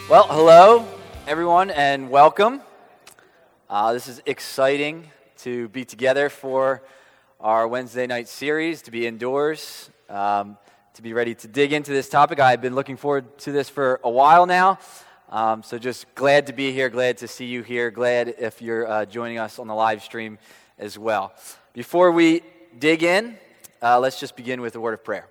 Well, hello, everyone, and welcome. This is exciting to be together for our Wednesday night series, to be indoors, to be ready to dig into this topic. I've been looking forward to this for a while now, so just glad to be here, glad to see you here, glad if you're joining us on the live stream as well. Before we dig in, let's just begin with a word of prayer.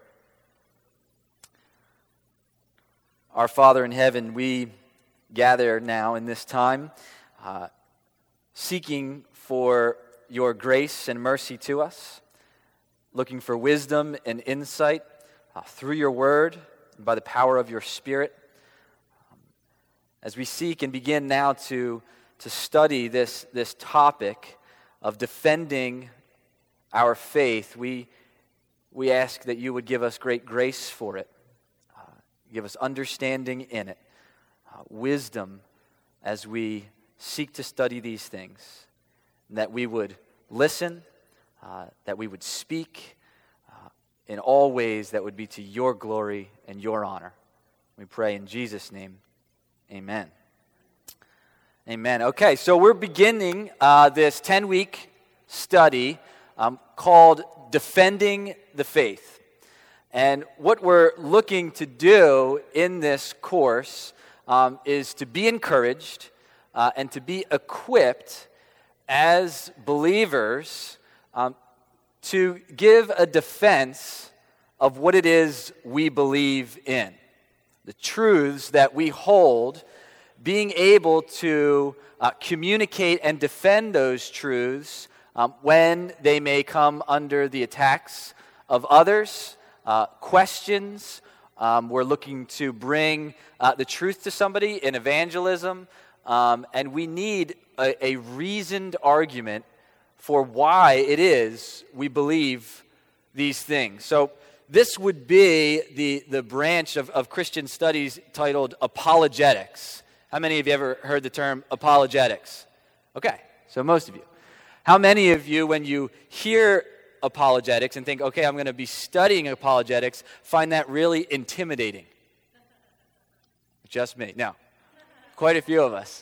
Our Father in heaven, we gather now in this time, seeking for your grace and mercy to us, looking for wisdom and insight through your word and by the power of your Spirit. As we seek and begin now to study this topic of defending our faith, we ask that you would give us great grace for it. Give us understanding in it, wisdom as we seek to study these things, and that we would listen, that we would speak in all ways that would be to your glory and your honor. We pray in Jesus' name, amen. Amen. Okay, so we're beginning this 10-week study called Defending the Faith. And what we're looking to do in this course is to be encouraged and to be equipped as believers to give a defense of what it is we believe in, the truths that we hold, being able to communicate and defend those truths when they may come under the attacks of others. Questions. We're looking to bring the truth to somebody in evangelism, and we need a reasoned argument for why it is we believe these things. So this would be the branch of Christian studies titled apologetics. How many of you ever heard the term apologetics? Okay, so most of you. How many of you, when you hear apologetics and think, okay, I'm going to be studying apologetics, find that really intimidating? Just me. No, quite a few of us.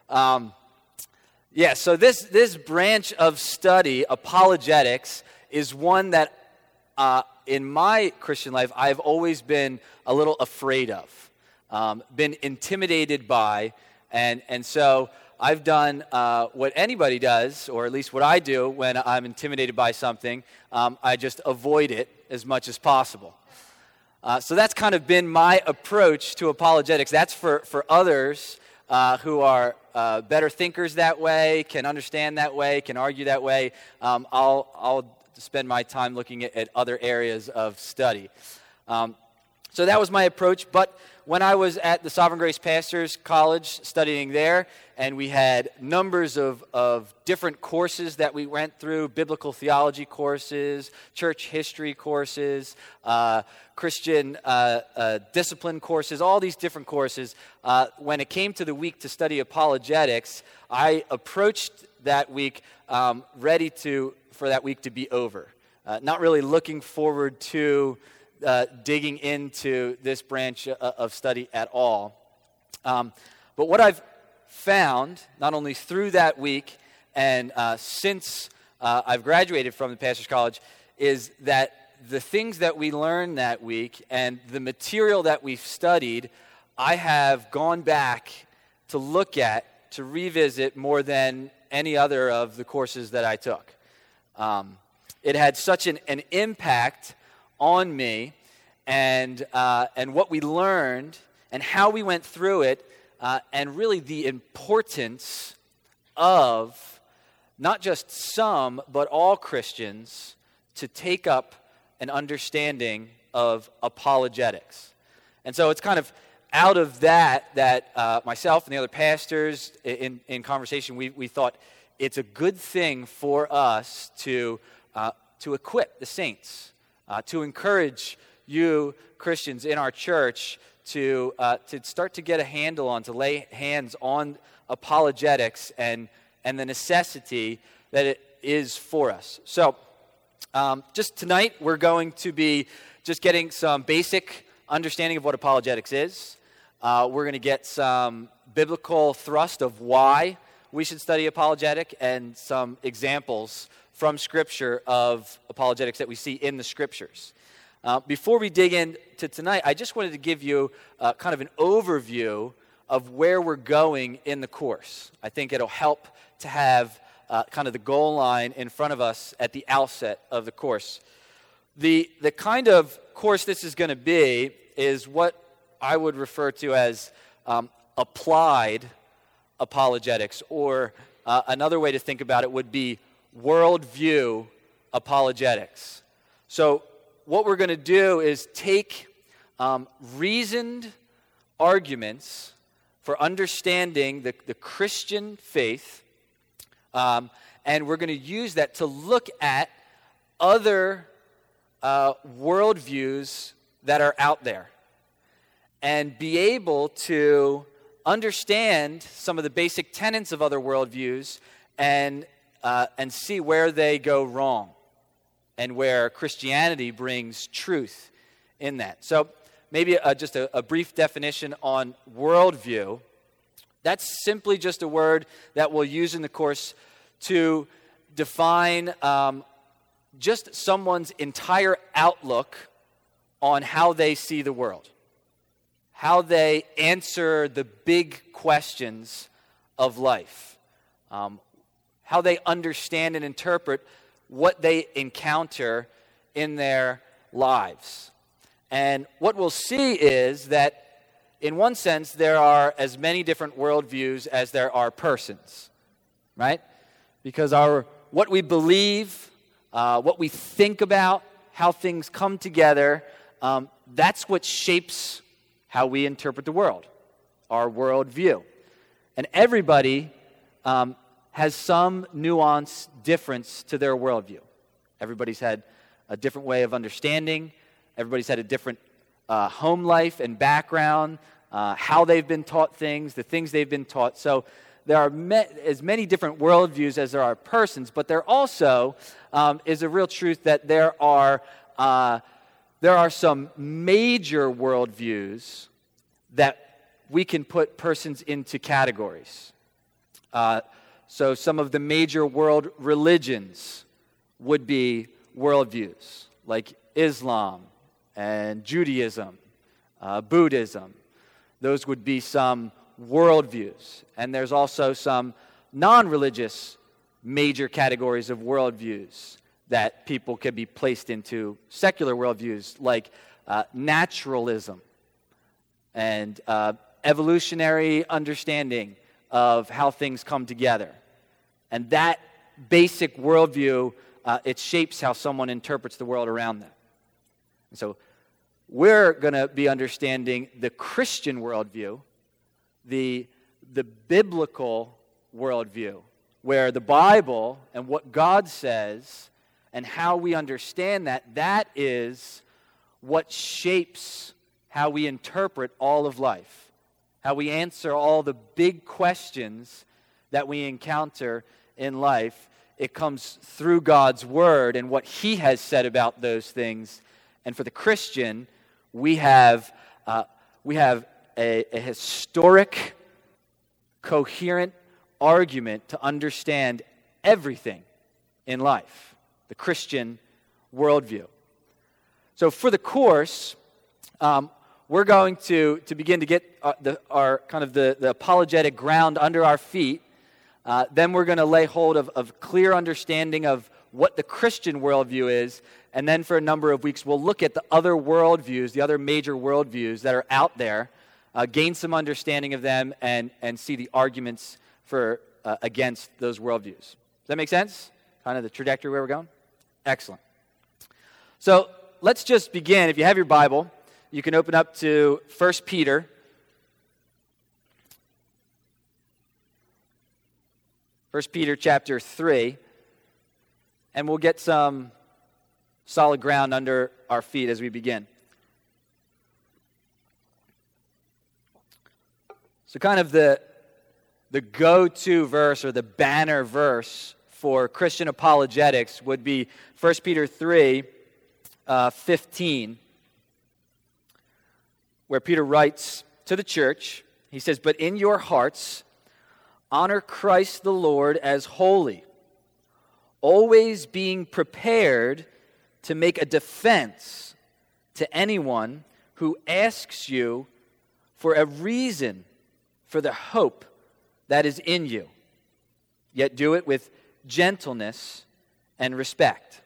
So this branch of study, apologetics, is one that in my Christian life I've always been a little afraid of, been intimidated by, and so I've done what anybody does, or at least what I do when I'm intimidated by something. I just avoid it as much as possible. So that's kind of been my approach to apologetics. That's for others who are better thinkers that way, can understand that way, can argue that way. I'll spend my time looking at other areas of study. So that was my approach, but when I was at the Sovereign Grace Pastors College studying there, and we had numbers of different courses that we went through, biblical theology courses, church history courses, Christian discipline courses, all these different courses. When it came to the week to study apologetics, I approached that week ready for that week to be over, not really looking forward to digging into this branch of study at all. But what I've found, not only through that week and since I've graduated from the Pastors College, is that the things that we learned that week and the material that we've studied, I have gone back to look at, to revisit more than any other of the courses that I took. It had such an impact on me, and what we learned and how we went through it, and really the importance of not just some but all Christians to take up an understanding of apologetics. And so it's kind of out of that myself and the other pastors in conversation, we thought it's a good thing for us to equip the saints, to encourage you Christians in our church to start to get a handle on, to lay hands on apologetics and the necessity that it is for us. So just tonight we're going to be just getting some basic understanding of what apologetics is. We're going to get some biblical thrust of why we should study apologetic and some examples from Scripture of apologetics that we see in the Scriptures. Before we dig into tonight, I just wanted to give you kind of an overview of where we're going in the course. I think it'll help to have kind of the goal line in front of us at the outset of the course. The kind of course this is going to be is what I would refer to as applied apologetics, or another way to think about it would be worldview apologetics. So what we're going to do is take reasoned arguments for understanding the Christian faith, and we're going to use that to look at other worldviews that are out there and be able to understand some of the basic tenets of other worldviews and see where they go wrong and where Christianity brings truth in that. So maybe just a brief definition on worldview. That's simply just a word that we'll use in the course to define just someone's entire outlook on how they see the world, how they answer the big questions of life, how they understand and interpret what they encounter in their lives. And what we'll see is that, in one sense, there are as many different worldviews as there are persons, right? Because what we believe, what we think about, how things come together, that's what shapes how we interpret the world, our worldview. And everybody has some nuance difference to their worldview. Everybody's had a different way of understanding. Everybody's had a different home life and background, how they've been taught things, the things they've been taught. So there are as many different worldviews as there are persons, but there also is a real truth that there are some major worldviews that we can put persons into categories. So some of the major world religions would be worldviews, like Islam and Judaism, Buddhism. Those would be some worldviews. And there's also some non-religious major categories of worldviews that people can be placed into secular worldviews, like naturalism and evolutionary understanding of how things come together. And that basic worldview, it shapes how someone interprets the world around them. And so we're going to be understanding the Christian worldview, the biblical worldview, where the Bible and what God says and how we understand that is what shapes how we interpret all of life, how we answer all the big questions that we encounter in life. It comes through God's Word and what He has said about those things. And for the Christian, we have a historic, coherent argument to understand everything in life, the Christian worldview. So for the course, we're going to begin to get the apologetic ground under our feet. Then we're going to lay hold of clear understanding of what the Christian worldview is. And then for a number of weeks, we'll look at the other worldviews, the other major worldviews that are out there, gain some understanding of them, and see the arguments for against those worldviews. Does that make sense? Kind of the trajectory where we're going? Excellent. So let's just begin. If you have your Bible, you can open up to 1 Peter. 1 Peter chapter 3. And we'll get some solid ground under our feet as we begin. So kind of the go-to verse or the banner verse for Christian apologetics would be 1 Peter 3, 15, where Peter writes, to the church, he says, "But in your hearts, honor Christ the Lord as holy, always being prepared to make a defense to anyone who asks you for a reason for the hope that is in you. Yet do it with gentleness and respect."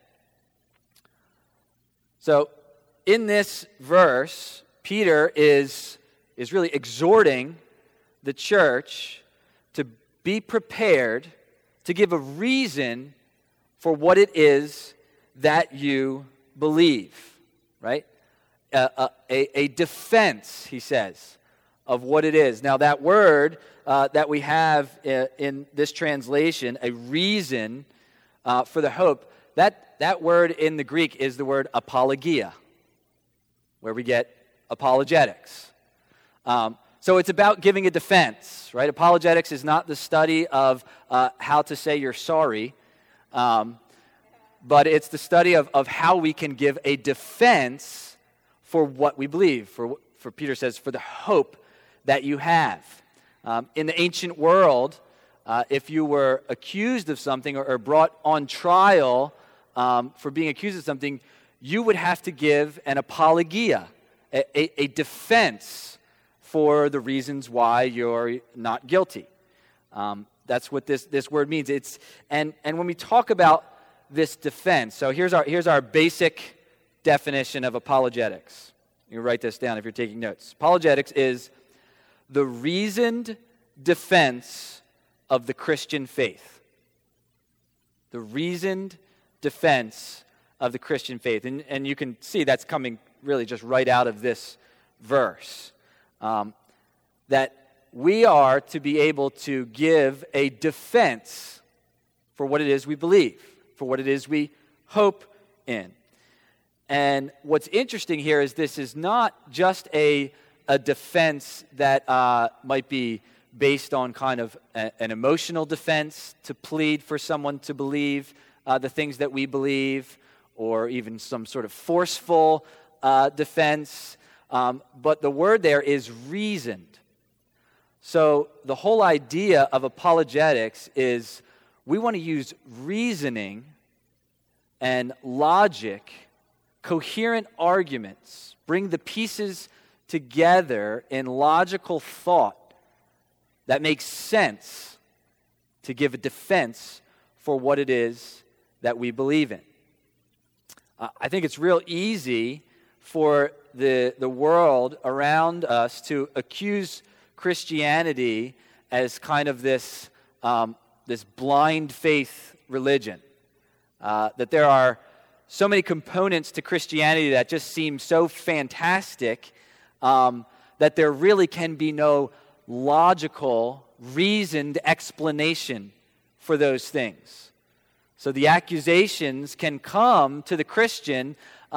So, in this verse, Peter is really exhorting the church to be prepared to give a reason for what it is that you believe, right? A defense, he says, of what it is. Now, that word that we have in this translation, a reason for the hope, that word in the Greek is the word apologia, where we get apologetics. So it's about giving a defense, right? Apologetics is not the study of how to say you're sorry, but it's the study of how we can give a defense for what we believe, for Peter says, for the hope that you have. In the ancient world, if you were accused of something or brought on trial for being accused of something, you would have to give an apologia, a defense for the reasons why you're not guilty. That's what this word means. And when we talk about this defense, so here's our basic definition of apologetics. You write this down if you're taking notes. Apologetics is the reasoned defense of the Christian faith. The reasoned defense of the Christian faith. And you can see that's coming really just right out of this verse. That we are to be able to give a defense for what it is we believe, for what it is we hope in. And what's interesting here is this is not just a defense that might be based on kind of an emotional defense to plead for someone to believe the things that we believe, or even some sort of forceful defense. But the word there is reasoned. So the whole idea of apologetics is we want to use reasoning and logic, coherent arguments, bring the pieces together in logical thought that makes sense to give a defense for what it is that we believe in. I think it's real easy for the world around us to accuse Christianity as kind of this blind faith religion. That there are so many components to Christianity that just seem so fantastic that there really can be no logical, reasoned explanation for those things. So the accusations can come to the Christian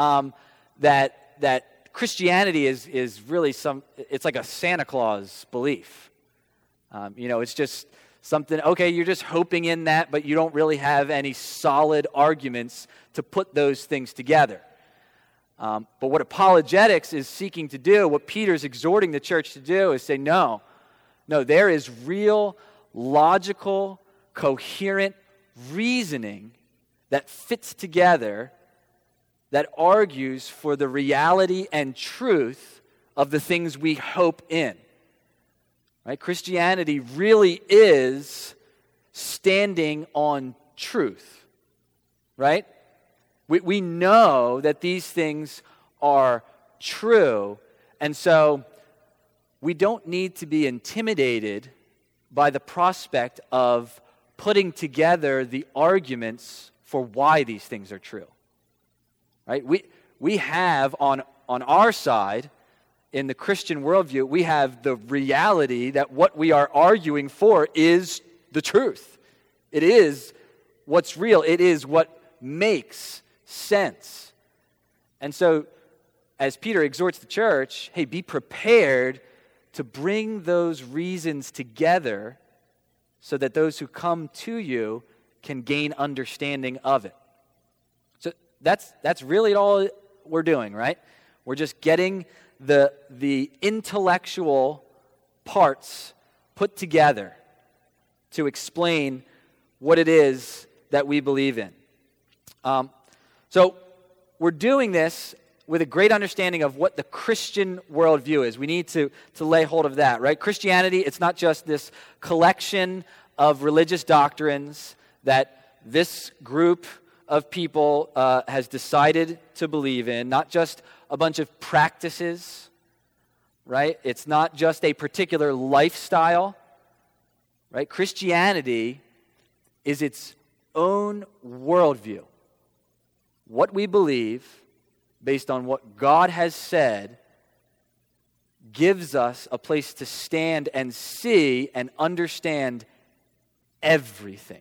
that Christianity is really it's like a Santa Claus belief. It's just something, okay, you're just hoping in that, but you don't really have any solid arguments to put those things together. But what apologetics is seeking to do, what Peter's exhorting the church to do, is say, no, there is real, logical, coherent reasoning that fits together, that argues for the reality and truth of the things we hope in. Right? Christianity really is standing on truth. Right? We know that these things are true, and so we don't need to be intimidated by the prospect of putting together the arguments for why these things are true. Right? We have on our side, in the Christian worldview, we have the reality that what we are arguing for is the truth. It is what's real. It is what makes sense. And so, as Peter exhorts the church, hey, be prepared to bring those reasons together so that those who come to you can gain understanding of it. So that's really all we're doing, right? We're just getting the intellectual parts put together to explain what it is that we believe in. So we're doing this with a great understanding of what the Christian worldview is. We need to lay hold of that, right? Christianity, it's not just this collection of religious doctrines that this group of people has decided to believe in, not just a bunch of practices, right? It's not just a particular lifestyle, right? Christianity is its own worldview. What we believe, based on what God has said, gives us a place to stand and see and understand everything.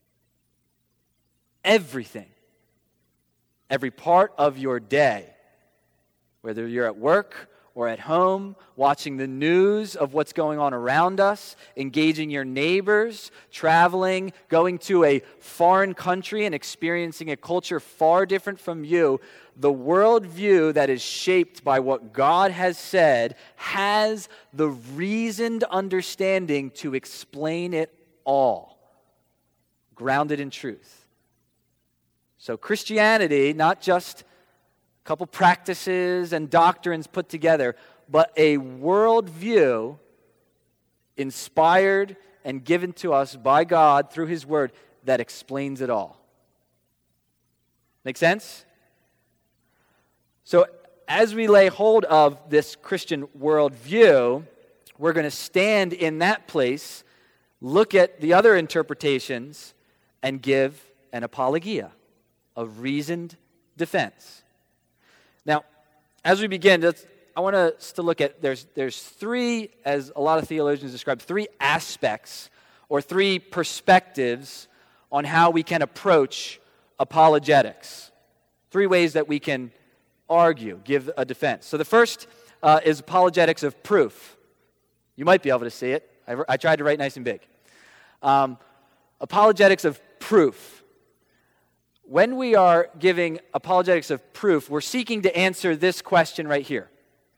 Everything. Every part of your day, whether you're at work or at home, watching the news of what's going on around us, engaging your neighbors, traveling, going to a foreign country and experiencing a culture far different from you, the worldview that is shaped by what God has said has the reasoned understanding to explain it all, grounded in truth. So Christianity, not just a couple practices and doctrines put together, but a worldview inspired and given to us by God through His Word that explains it all. Make sense? So as we lay hold of this Christian worldview, we're going to stand in that place, look at the other interpretations, and give an apologia, a reasoned defense. Now, as we begin, I want us to look at, there's three, as a lot of theologians describe, three aspects or three perspectives on how we can approach apologetics. Three ways that we can argue, give a defense. So the first is apologetics of proof. You might be able to see it. I tried to write nice and big. Apologetics of proof. When we are giving apologetics of proof, we're seeking to answer this question right here.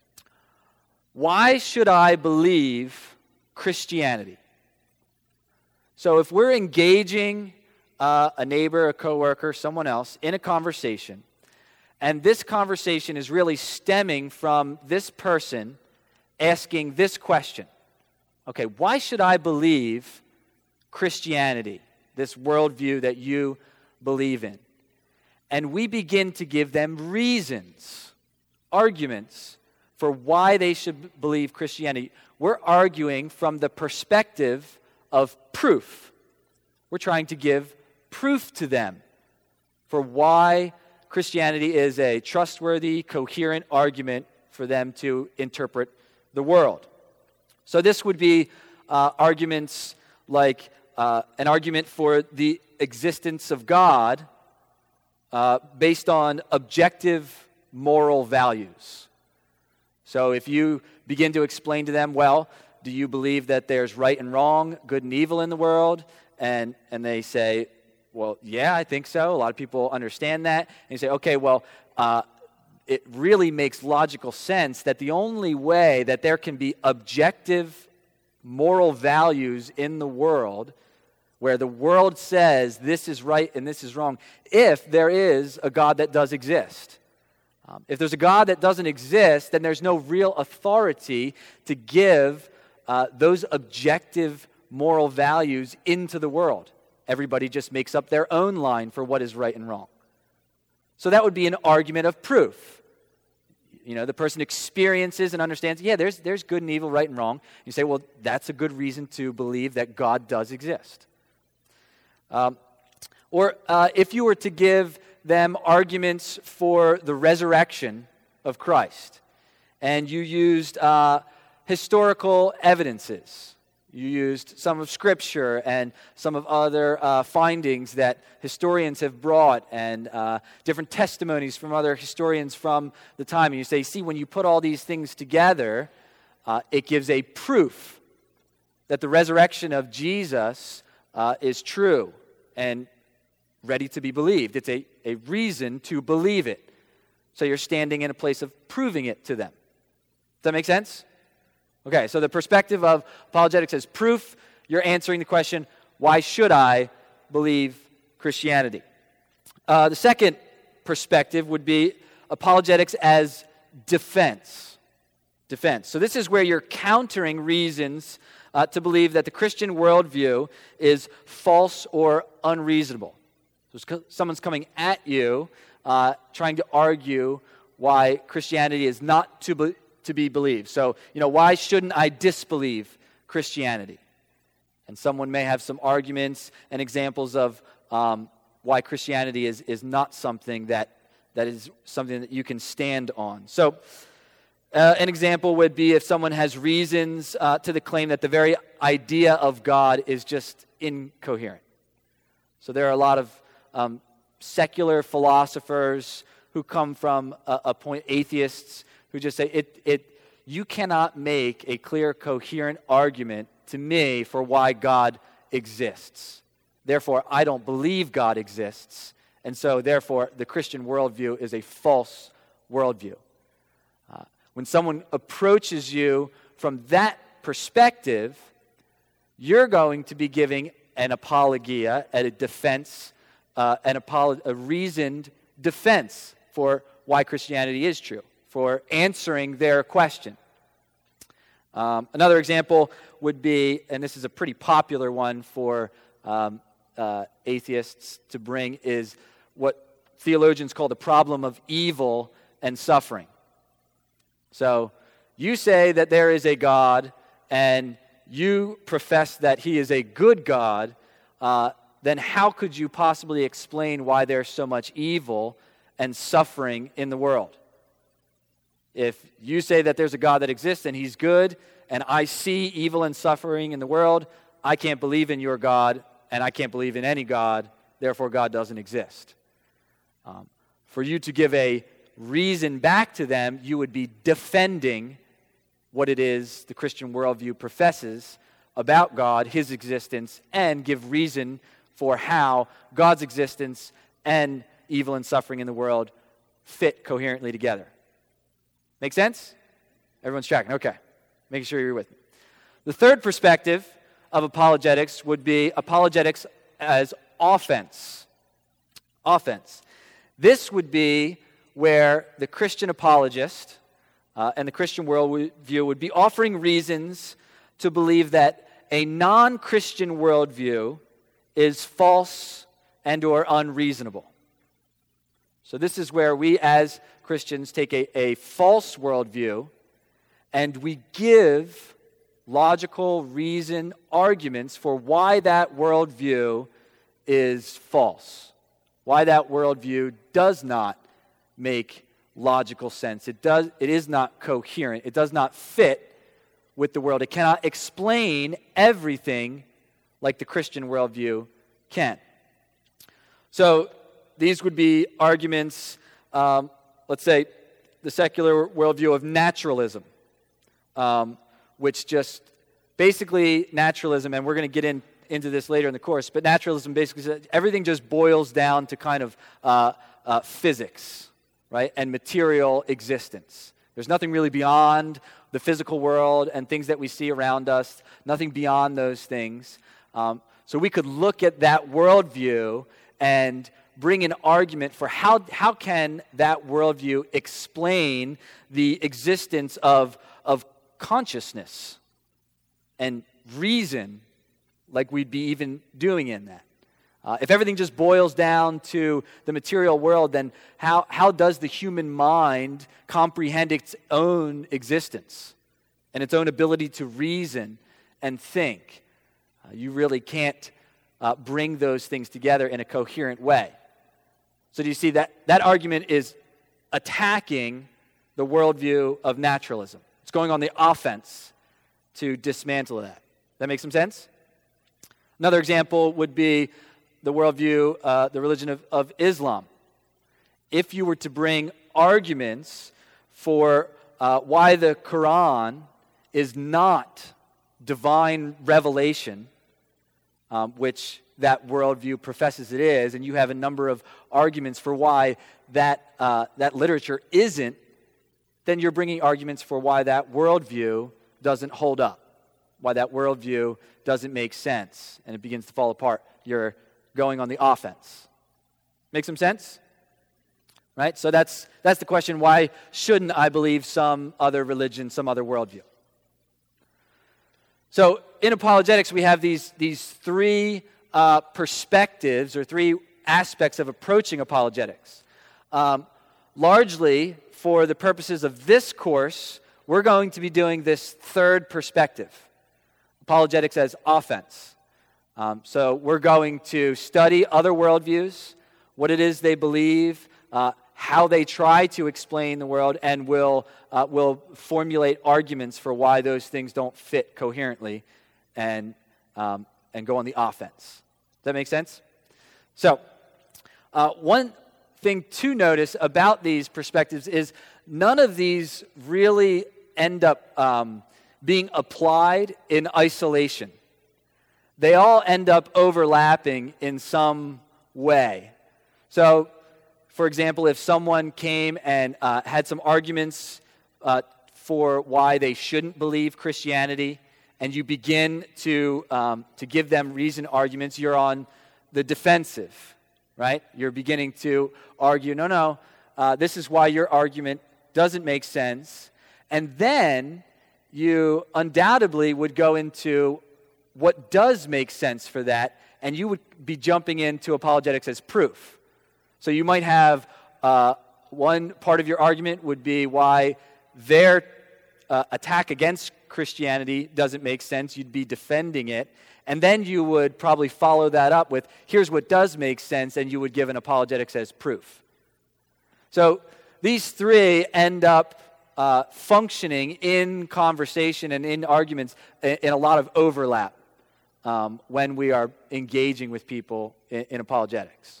Why should I believe Christianity? So if we're engaging a neighbor, a coworker, someone else in a conversation, and this conversation is really stemming from this person asking this question. Okay, why should I believe Christianity, this worldview that you believe in? And we begin to give them reasons, arguments for why they should believe Christianity. We're arguing from the perspective of proof. We're trying to give proof to them for why Christianity is a trustworthy, coherent argument for them to interpret the world. So this would be arguments like an argument for the existence of God based on objective moral values. So if you begin to explain to them, well, do you believe that there's right and wrong, good and evil in the world? And they say, well, yeah, I think so. A lot of people understand that. And you say, okay, well, it really makes logical sense that the only way that there can be objective moral values in the world, where the world says this is right and this is wrong, if there is a God that does exist. If there's a God that doesn't exist, then there's no real authority to give those objective moral values into the world. Everybody just makes up their own line for what is right and wrong. So that would be an argument of proof. You know, the person experiences and understands, yeah, there's good and evil, right and wrong. You say, well, that's a good reason to believe that God does exist. Or if you were to give them arguments for the resurrection of Christ, and you used historical evidences, you used some of Scripture and some of other findings that historians have brought and different testimonies from other historians from the time. And you say, see, when you put all these things together, it gives a proof that the resurrection of Jesus is true and ready to be believed. It's a reason to believe it. So you're standing in a place of proving it to them. that make sense? Okay, so the perspective of apologetics as proof, you're answering the question, why should I believe Christianity? The second perspective would be apologetics as defense. Defense. So this is where you're countering reasons to believe that the Christian worldview is false or unreasonable. So someone's coming at you, trying to argue why Christianity is not to be believed. So, why shouldn't I disbelieve Christianity? And someone may have some arguments and examples of why Christianity is not something that is something that you can stand on. So, an example would be if someone has reasons to the claim that the very idea of God is just incoherent. So there are a lot of secular philosophers who come from a point, atheists, who just say, you cannot make a clear, coherent argument to me for why God exists. Therefore, I don't believe God exists, and so therefore the Christian worldview is a false worldview. When someone approaches you from that perspective, you're going to be giving an apologia, a defense, a reasoned defense for why Christianity is true, for answering their question. Another example would be, and this is a pretty popular one for atheists to bring, is what theologians call the problem of evil and suffering. So you say that there is a God, and you profess that he is a good God, then how could you possibly explain why there's so much evil and suffering in the world? If you say that there's a God that exists and he's good, and I see evil and suffering in the world, I can't believe in your God, and I can't believe in any God, therefore God doesn't exist. For you to give a reason back to them, you would be defending what it is the Christian worldview professes about God, his existence, and give reason for how God's existence and evil and suffering in the world fit coherently together. Make sense? Everyone's tracking. Okay. Making sure you're with me. The third perspective of apologetics would be apologetics as offense. Offense. This would be where the Christian apologist and the Christian worldview would be offering reasons to believe that a non-Christian worldview is false and or unreasonable. So this is where we as Christians take a false worldview and we give logical reason arguments for why that worldview is false, why that worldview does not make logical sense. It is not coherent. It does not fit with the world. It cannot explain everything like the Christian worldview can. So these would be arguments, let's say, the secular worldview of naturalism, which just basically naturalism, and we're going to get into this later in the course, but naturalism basically says everything just boils down to kind of physics, right, and material existence. There's nothing really beyond the physical world and things that we see around us, nothing beyond those things. So we could look at that worldview and bring an argument for how can that worldview explain the existence of consciousness and reason like we'd be even doing in that. If everything just boils down to the material world, then how does the human mind comprehend its own existence and its own ability to reason and think? You really can't bring those things together in a coherent way. So do you see that argument is attacking the worldview of naturalism? It's going on the offense to dismantle that. That make some sense? Another example would be the worldview, the religion of Islam. If you were to bring arguments for why the Quran is not divine revelation, which that worldview professes it is, and you have a number of arguments for why that literature isn't then you're bringing arguments for why that worldview doesn't hold up, why that worldview doesn't make sense, and it begins to fall apart. You're going on the offense. Make some sense? Right? So that's the question, why shouldn't I believe some other religion, some other worldview? So in apologetics, we have these three perspectives or three aspects of approaching apologetics. Largely, for the purposes of this course, we're going to be doing this third perspective, apologetics as offense. So we're going to study other worldviews, what it is they believe, how they try to explain the world, and will formulate arguments for why those things don't fit coherently, and go on the offense. Does that make sense? So, one thing to notice about these perspectives is none of these really end up being applied in isolation. They all end up overlapping in some way. So, for example, if someone came and had some arguments for why they shouldn't believe Christianity, and you begin to give them reasoned arguments, you're on the defensive, right? You're beginning to argue, no, this is why your argument doesn't make sense. And then you undoubtedly would go into what does make sense for that, and you would be jumping into apologetics as proof. So you might have one part of your argument would be why their attack against Christianity doesn't make sense. You'd be defending it. And then you would probably follow that up with, here's what does make sense, and you would give an apologetics as proof. So these three end up functioning in conversation and in arguments in a lot of overlap when we are engaging with people in apologetics.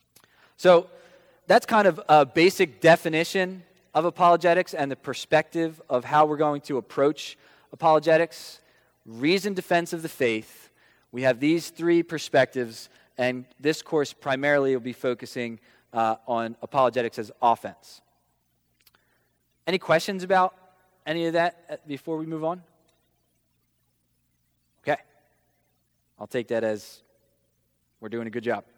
So that's kind of a basic definition of apologetics and the perspective of how we're going to approach apologetics. Reasoned defense of the faith. We have these three perspectives, and this course primarily will be focusing on apologetics as offense. Any questions about any of that before we move on? Okay. I'll take that as we're doing a good job.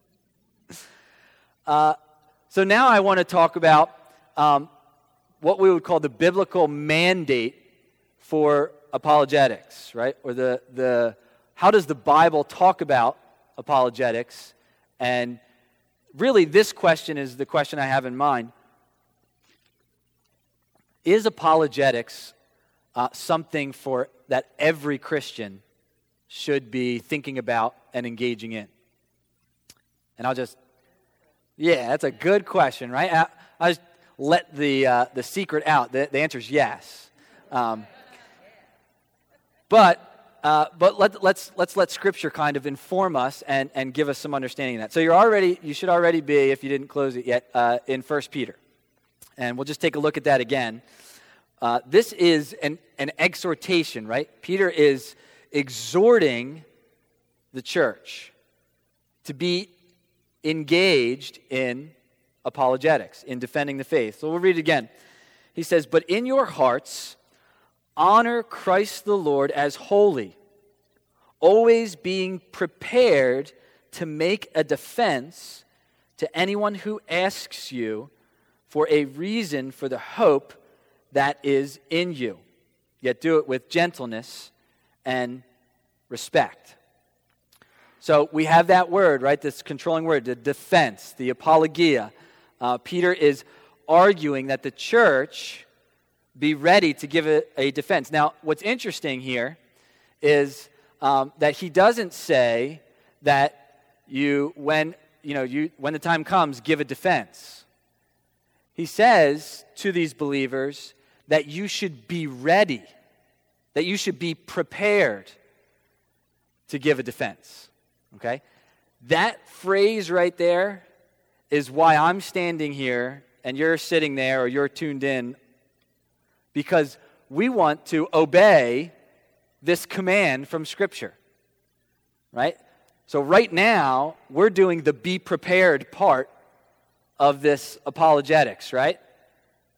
So now I want to talk about what we would call the biblical mandate for apologetics, right? Or the how does the Bible talk about apologetics? And really this question is the question I have in mind. Is apologetics something that every Christian should be thinking about and engaging in? And that's a good question, right? I'll just let the secret out. The answer is yes. But let's let Scripture kind of inform us and give us some understanding of that. So you should already be, if you didn't close it yet, in 1 Peter. And we'll just take a look at that again. This is an exhortation, right? Peter is exhorting the church to be engaged in apologetics, in defending the faith. So we'll read it again. He says, "But in your hearts, honor Christ the Lord as holy, always being prepared to make a defense to anyone who asks you for a reason for the hope that is in you. Yet do it with gentleness and respect." So we have that word, right? This controlling word, the defense, the apologia. Peter is arguing that the church be ready to give it a defense. Now, what's interesting here is that he doesn't say that when the time comes, give a defense. He says to these believers that you should be ready, that you should be prepared to give a defense. Okay? That phrase right there is why I'm standing here and you're sitting there or you're tuned in, because we want to obey this command from Scripture. Right? So right now, we're doing the be prepared part of this apologetics, right?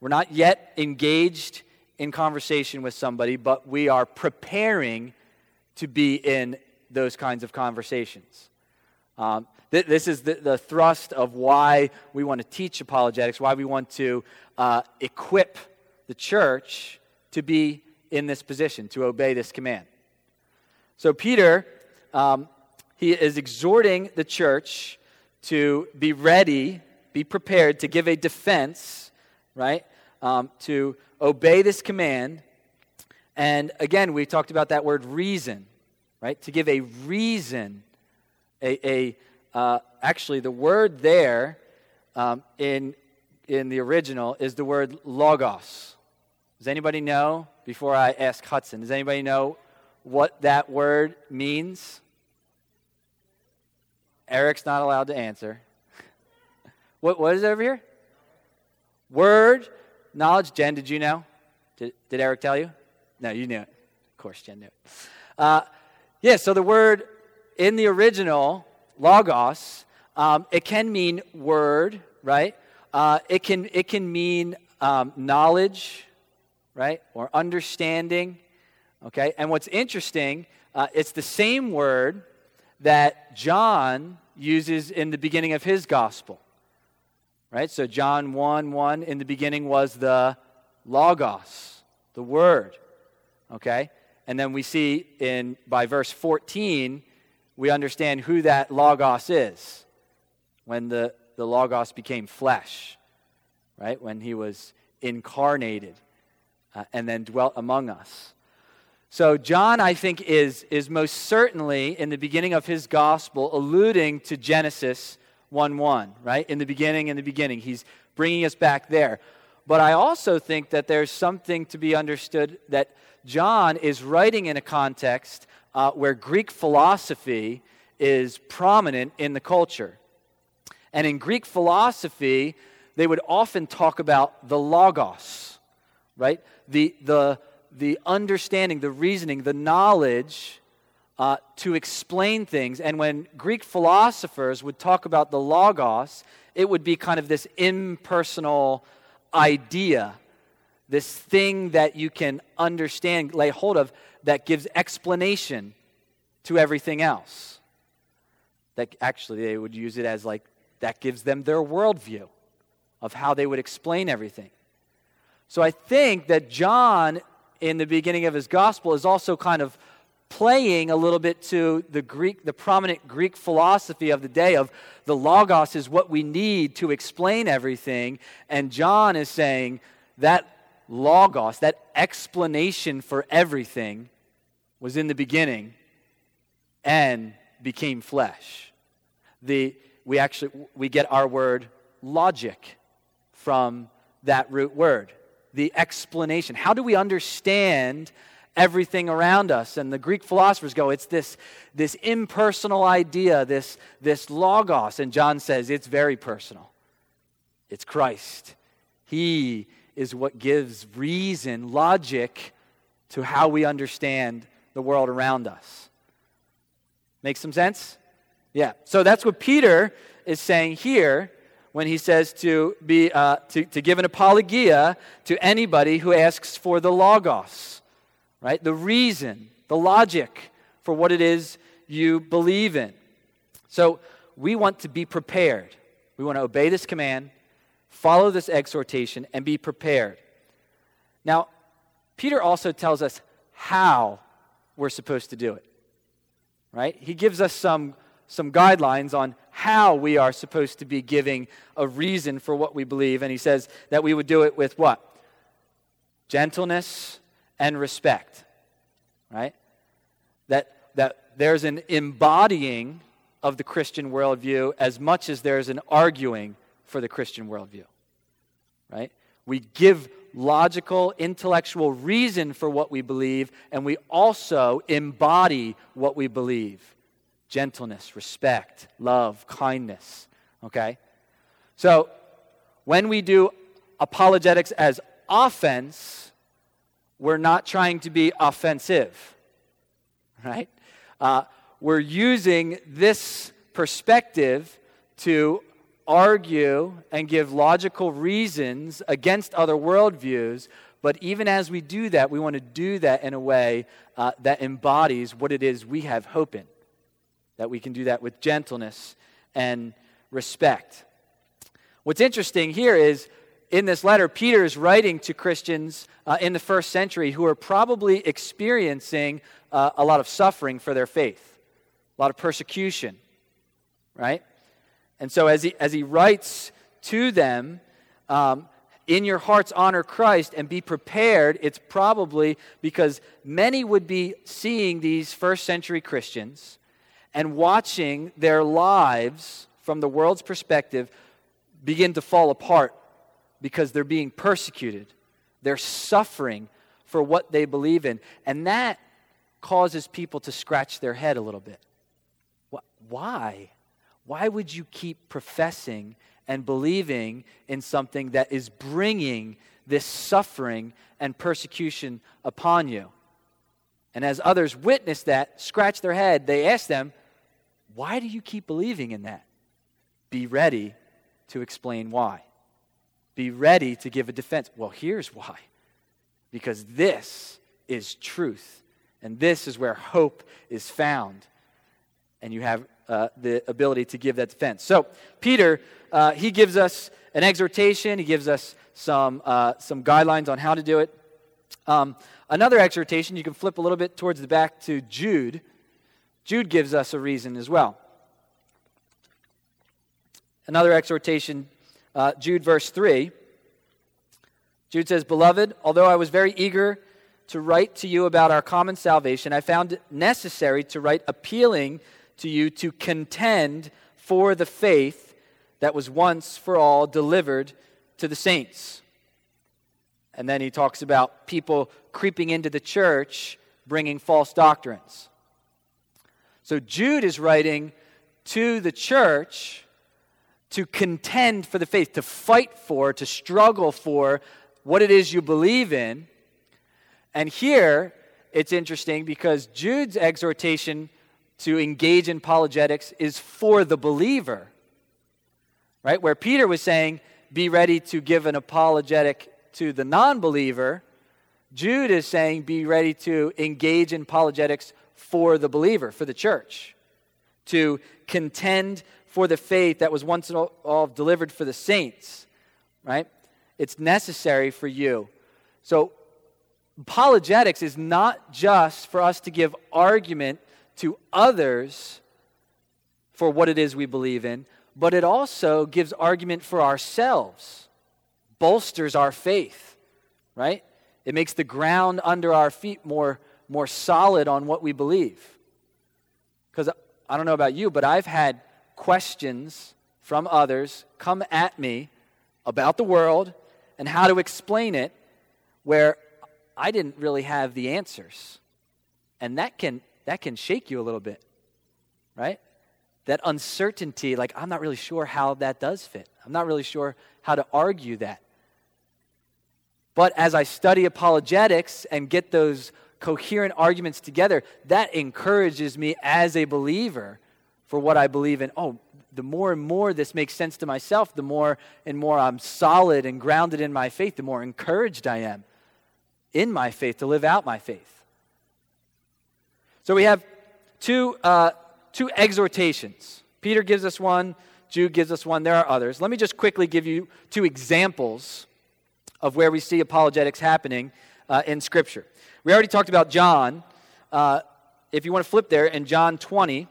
We're not yet engaged in conversation with somebody, but we are preparing to be in those kinds of conversations. This is the thrust of why we want to teach apologetics, why we want to equip the church to be in this position, to obey this command. So Peter, he is exhorting the church to be ready, be prepared to give a defense, right? To obey this command. And again, we talked about that word reason, right? To give a reason, actually the word there in the original is the word logos. Does anybody know, before I ask Hudson, does anybody know what that word means? Eric's not allowed to answer. What is it over here? Word, knowledge. Jen, did you know? Did Eric tell you? No, you knew it. Of course, Jen knew it. So the word in the original, logos, it can mean word, right? It can mean knowledge, right? Or understanding, okay? And what's interesting, it's the same word that John uses in the beginning of his gospel, right? So John 1:1, in the beginning was the logos, the word, okay? And then we see by verse 14, we understand who that logos is, when the logos became flesh, right? When he was incarnated and then dwelt among us. So John, I think, is most certainly in the beginning of his gospel alluding to Genesis 1:1, right? In the beginning. He's bringing us back there. But I also think that there's something to be understood that John is writing in a context where Greek philosophy is prominent in the culture. And in Greek philosophy, they would often talk about the logos, right? The understanding, the reasoning, the knowledge to explain things. And when Greek philosophers would talk about the logos, it would be kind of this impersonal idea, this thing that you can understand, lay hold of, that gives explanation to everything else. That actually they would use it as like, that gives them their worldview of how they would explain everything. So I think that John, in the beginning of his gospel, is also kind of playing a little bit to the prominent Greek philosophy of the day of the logos is what we need to explain everything. And John is saying that logos, that explanation for everything, was in the beginning and became flesh. We get our word logic from that root word. The explanation. How do we understand everything around us? And the Greek philosophers go, it's this impersonal idea, this logos. And John says it's very personal. It's Christ. He is what gives reason, logic to how we understand the world around us. Make some sense? Yeah. So that's what Peter is saying here when he says to give an apologia to anybody who asks for the logos, right? The reason, the logic for what it is you believe in. So we want to be prepared. We want to obey this command, follow this exhortation, and be prepared. Now, Peter also tells us how we're supposed to do it, right? He gives us some guidelines on how we are supposed to be giving a reason for what we believe. And he says that we would do it with what? Gentleness and respect, right? That there's an embodying of the Christian worldview as much as there's an arguing for the Christian worldview, right? We give logical, intellectual reason for what we believe, and we also embody what we believe. Gentleness, respect, love, kindness, okay? So when we do apologetics as offense, we're not trying to be offensive, right? We're using this perspective to argue and give logical reasons against other worldviews, but even as we do that, we want to do that in a way that embodies what it is we have hope in, that we can do that with gentleness and respect. What's interesting here is, in this letter, Peter is writing to Christians in the first century who are probably experiencing a lot of suffering for their faith, a lot of persecution, right? And so as he writes to them, in your hearts honor Christ and be prepared, it's probably because many would be seeing these first century Christians and watching their lives from the world's perspective begin to fall apart because they're being persecuted. They're suffering for what they believe in. And that causes people to scratch their head a little bit. Why? Why would you keep professing and believing in something that is bringing this suffering and persecution upon you? And as others witness that, scratch their head, they ask them, why do you keep believing in that? Be ready to explain why. Be ready to give a defense. Well, here's why. Because this is truth. And this is where hope is found. And you have the ability to give that defense. So, Peter, he gives us an exhortation. He gives us some guidelines on how to do it. Another exhortation, you can flip a little bit towards the back to Jude. Jude gives us a reason as well. Another exhortation, Jude verse 3. Jude says, "Beloved, although I was very eager to write to you about our common salvation, I found it necessary to write appealing to you to contend for the faith that was once for all delivered to the saints." And then he talks about people creeping into the church, bringing false doctrines. So Jude is writing to the church to contend for the faith, to fight for, to struggle for what it is you believe in. And here, it's interesting because Jude's exhortation to engage in apologetics is for the believer, right? Where Peter was saying, be ready to give an apologetic to the non-believer, Jude is saying, be ready to engage in apologetics for the believer, for the church, to contend for the faith that was once and all delivered for the saints, right? It's necessary for you. So apologetics is not just for us to give argument to others for what it is we believe in, but it also gives argument for ourselves, bolsters our faith, right? It makes the ground under our feet more solid on what we believe. Because I don't know about you, but I've had questions from others come at me about the world and how to explain it where I didn't really have the answers. And that can shake you a little bit, right? That uncertainty, like I'm not really sure how that does fit. I'm not really sure how to argue that. But as I study apologetics and get those coherent arguments together, that encourages me as a believer for what I believe in. Oh, the more and more this makes sense to myself, the more and more I'm solid and grounded in my faith, the more encouraged I am in my faith to live out my faith. So we have two exhortations. Peter gives us one, Jude gives us one, there are others. Let me just quickly give you two examples of where we see apologetics happening in Scripture. We already talked about John. If you want to flip there, in John 20,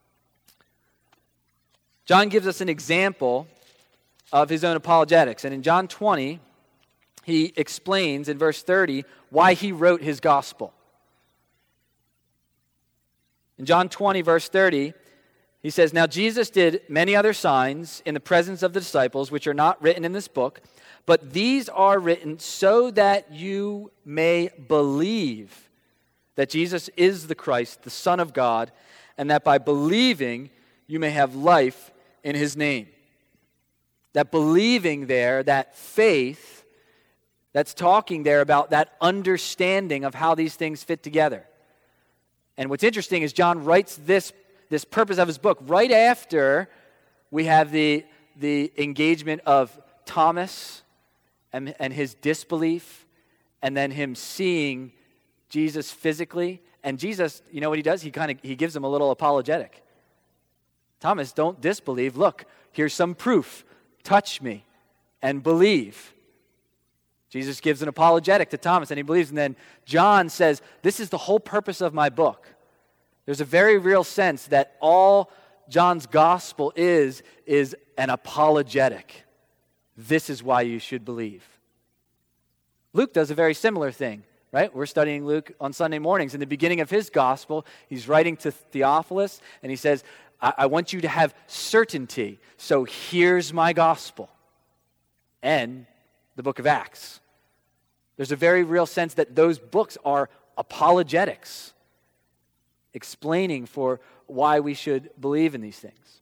John gives us an example of his own apologetics. And in John 20, he explains in verse 30 why he wrote his gospel. In John 20, verse 30, he says, "Now Jesus did many other signs in the presence of the disciples, which are not written in this book, but these are written so that you may believe that Jesus is the Christ, the Son of God, and that by believing you may have life in his name." That believing there, that faith, that's talking there about that understanding of how these things fit together. And what's interesting is John writes this purpose of his book right after we have the the engagement of Thomas and his disbelief, and then him seeing Jesus physically. And Jesus, you know what he does? He gives him a little apologetic. Thomas, don't disbelieve. Look, here's some proof. Touch me and believe. Jesus gives an apologetic to Thomas, and he believes. And then John says, this is the whole purpose of my book. There's a very real sense that all John's gospel is an apologetic. This is why you should believe. Luke does a very similar thing, right? We're studying Luke on Sunday mornings. In the beginning of his gospel, he's writing to Theophilus, and he says, I want you to have certainty, so here's my gospel. And the book of Acts. There's a very real sense that those books are apologetics, explaining for why we should believe in these things.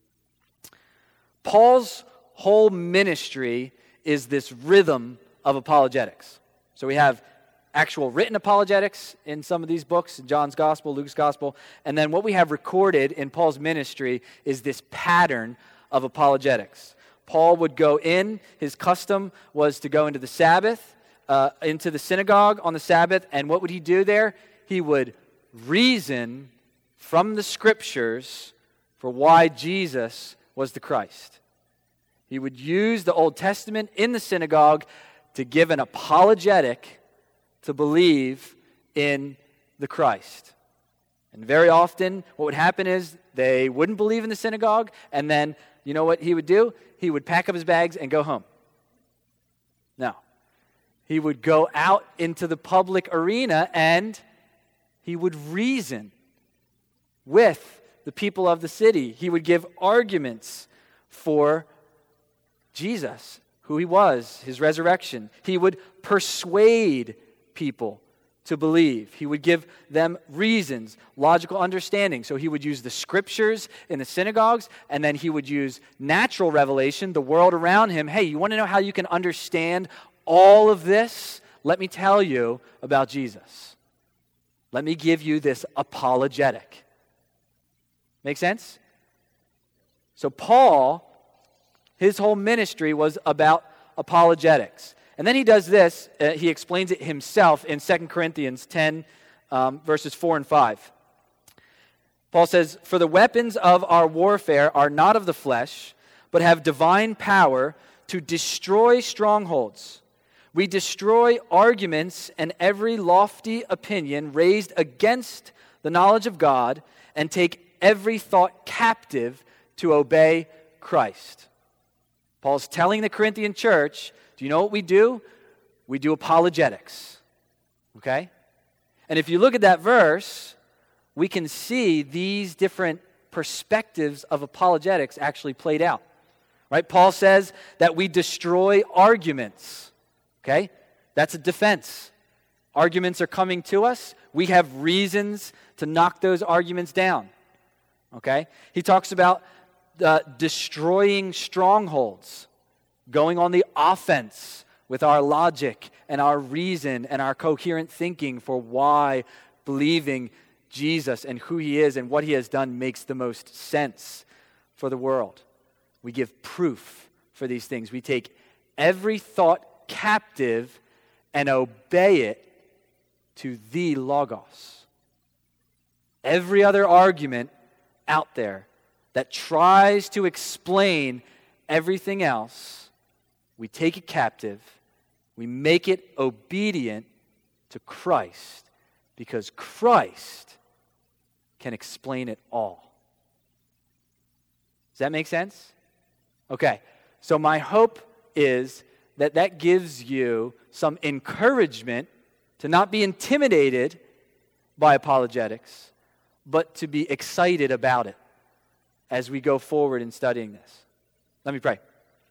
Paul's whole ministry is this rhythm of apologetics. So we have actual written apologetics in some of these books, John's Gospel, Luke's Gospel, and then what we have recorded in Paul's ministry is this pattern of apologetics. Paul would go in, his custom was to go into the Sabbath, into the synagogue on the Sabbath, and what would he do there? He would reason from the Scriptures for why Jesus was the Christ. He would use the Old Testament in the synagogue to give an apologetic to believe in the Christ. And very often what would happen is they wouldn't believe in the synagogue, and then you know what he would do? He would pack up his bags and go home. No. He would go out into the public arena and he would reason with the people of the city. He would give arguments for Jesus, who he was, his resurrection. He would persuade people to believe. He would give them reasons, logical understanding. So he would use the Scriptures in the synagogues, and then he would use natural revelation, the world around him. Hey, you want to know how you can understand all of this? Let me tell you about Jesus. Let me give you this apologetic. Make sense? So Paul, his whole ministry was about apologetics. And then he does this, he explains it himself in 2 Corinthians 10, verses 4 and 5. Paul says, "For the weapons of our warfare are not of the flesh, but have divine power to destroy strongholds. We destroy arguments and every lofty opinion raised against the knowledge of God, and take every thought captive to obey Christ." Paul's telling the Corinthian church, do you know what we do? We do apologetics. Okay? And if you look at that verse, we can see these different perspectives of apologetics actually played out. Right? Paul says that we destroy arguments. Okay? That's a defense. Arguments are coming to us. We have reasons to knock those arguments down. Okay? He talks about destroying strongholds, going on the offense with our logic and our reason and our coherent thinking for why believing Jesus and who he is and what he has done makes the most sense for the world. We give proof for these things. We take every thought captive and obey it to the Logos. Every other argument out there that tries to explain everything else, we take it captive, we make it obedient to Christ, because Christ can explain it all. Does that make sense? Okay, so my hope is that that gives you some encouragement to not be intimidated by apologetics, but to be excited about it as we go forward in studying this. Let me pray.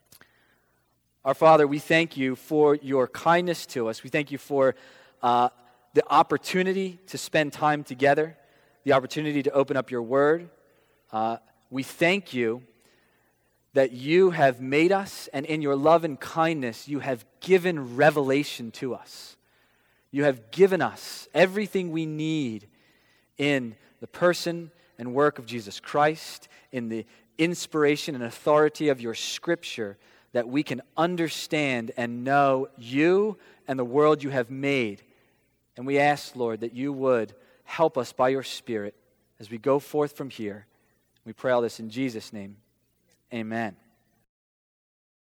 Our Father, we thank you for your kindness to us. We thank you for the opportunity to spend time together, the opportunity to open up your word. We thank you that you have made us, and in your love and kindness, you have given revelation to us. You have given us everything we need in the person and work of Jesus Christ, in the inspiration and authority of your Scripture that we can understand and know you and the world you have made. And we ask, Lord, that you would help us by your Spirit as we go forth from here. We pray all this in Jesus' name. Amen.